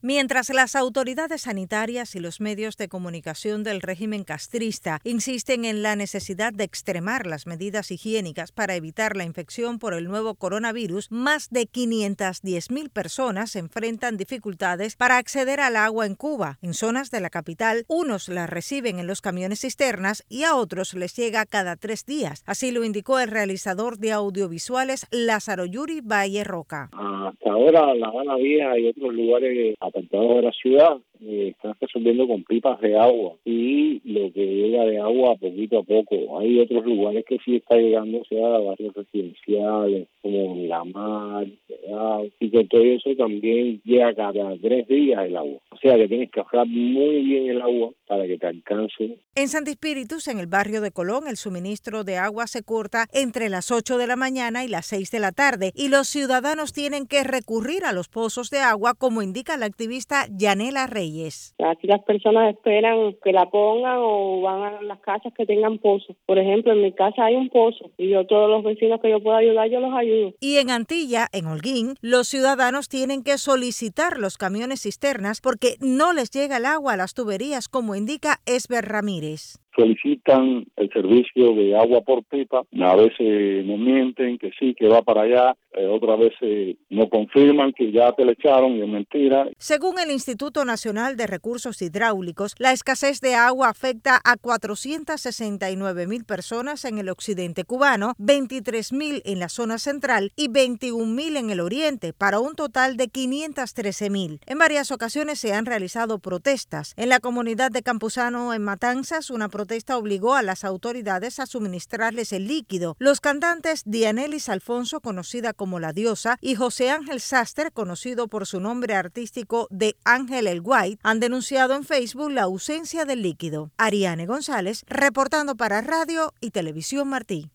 Mientras las autoridades sanitarias y los medios de comunicación del régimen castrista insisten en la necesidad de extremar las medidas higiénicas para evitar la infección por el nuevo coronavirus, más de 510,000 personas enfrentan dificultades para acceder al agua en Cuba. En zonas de la capital, unos la reciben en los camiones cisternas y a otros les llega cada 3 días. Así lo indicó el realizador de audiovisuales Lázaro Yuri Valle Roca. Hasta ahora La Habana Vieja y otros lugares apartados de la ciudad están resolviendo con pipas de agua y lo que llega de agua poquito a poco. Hay otros lugares que sí está llegando, o sea, barrios residenciales como Miramar, y con todo eso también llega cada 3 días el agua. O sea que tienes que ahorrar muy bien el agua para que te alcance. En Santi Espíritus, en el barrio de Colón, el suministro de agua se corta entre las 8 de la mañana y las 6 de la tarde y los ciudadanos tienen que recurrir a los pozos de agua, como indica la activista Yanela Reyes. Aquí las personas esperan que la pongan o van a las casas que tengan pozos. Por ejemplo, en mi casa hay un pozo y yo todos los vecinos que yo pueda ayudar, yo los ayudo. Y en Antilla, en Holguín, los ciudadanos tienen que solicitar los camiones cisternas porque no les llega el agua a las tuberías, como indica Esber Ramírez. Solicitan el servicio de agua por pipa, a veces nos mienten que sí, que va para allá, otras veces nos confirman que ya te le echaron y es mentira. Según el Instituto Nacional de Recursos Hidráulicos, la escasez de agua afecta a 469,000 personas en el occidente cubano, 23,000 en la zona central y 21,000 en el oriente, para un total de 513,000. En varias ocasiones se han realizado protestas. En la comunidad de Campuzano, en Matanzas, una protesta obligó a las autoridades a suministrarles el líquido. Los cantantes Dianelis Alfonso, conocida como La Diosa, y José Ángel Sastre, conocido por su nombre artístico de Ángel el White, han denunciado en Facebook la ausencia del líquido. Ariane González, reportando para Radio y Televisión Martí.